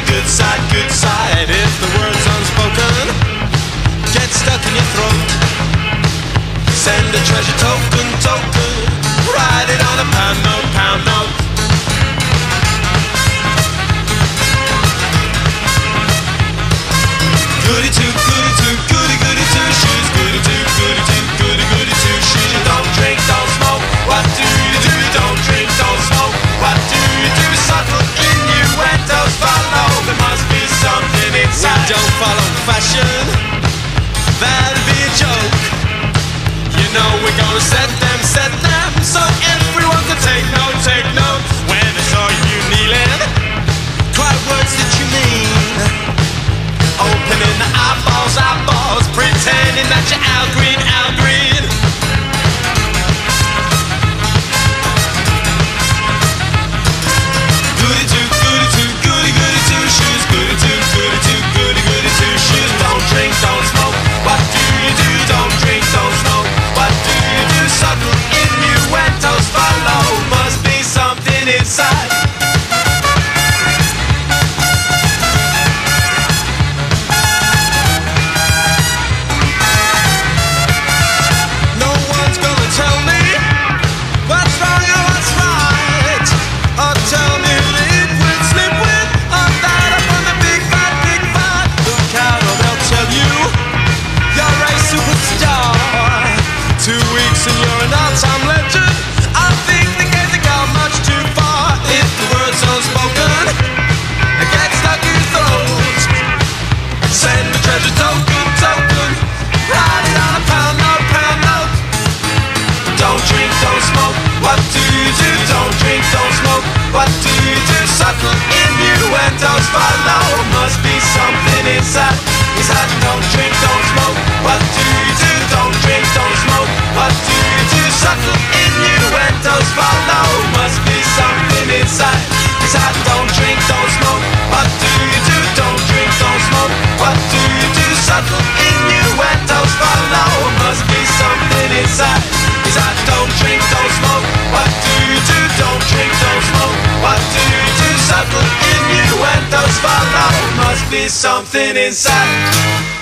good side, good side. If the words unspoken get stuck in your throat, send a treasure token, token. Write it on a pound note, pound note. Goody two, goody two, goody goody two shoes. Goody two, goody two, goody goody two shoes. You don't drink, don't smoke. What do you do? You don't drink, don't smoke. What do you do? Subtle innuendos follow. There must be something inside. We don't follow fashion. That'd be a joke. You know we're gonna set them so everyone can take note, take note. When they saw you kneeling, cry words that you mean. Opening the eyeballs, eyeballs, pretending that you're Al Green, Al Green. Goody two, goody two, goody goody two shoes. Goody two, goody two, goody goody two shoes. Don't drink, don't smoke. What do you do? Don't drink, don't smoke. What do you do? Subtle innuendos follow. Must be something inside. And you're an all-time legend. I think the games have gone much too far. If the words unspoken get stuck in your throat, send a treasure token, token. Write it on a pound note, pound note. Don't drink, don't smoke. What do you do? Don't drink, don't smoke. What do you do? Subtle innuendos follow. Must be something inside. Inside, don't drink, don't smoke. What do you do? Don't drink, don't smoke. What do you do? Subtle innuendos follow. Must be something inside. Inside, don't drink, don't smoke. What do you do? Don't drink, don't smoke. What do you do? Subtle innuendos follow. Must be something inside. Inside, don't drink, don't smoke. What do you do? Don't drink, don't smoke. What do you do? Subtle innuendos follow. Must be something inside.